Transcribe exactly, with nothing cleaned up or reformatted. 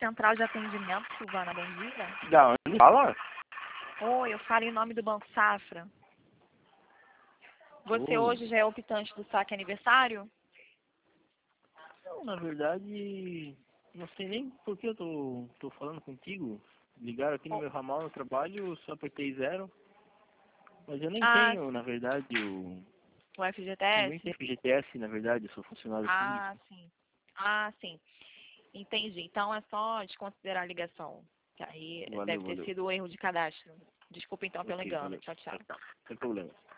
central de atendimento, Silvana, bom dia. Da onde fala? Oi, eu falo em nome do Banco Safra. Você Oi. hoje já é optante do saque aniversário? Não, na verdade, não sei nem por que eu tô, tô falando contigo. Ligaram aqui no meu ramal no trabalho, só apertei zero. Mas eu nem Ah, tenho, na verdade, o... o Eu nem F G T S? tenho F G T S, na verdade, eu sou funcionário público. Ah, sim. Ah, sim. Entendi. Então é só desconsiderar a ligação. Que aí Valeu, deve ter valeu. sido o erro de cadastro. Desculpa então pelo Ok, engano. valeu. Tchau, tchau. Sem problema.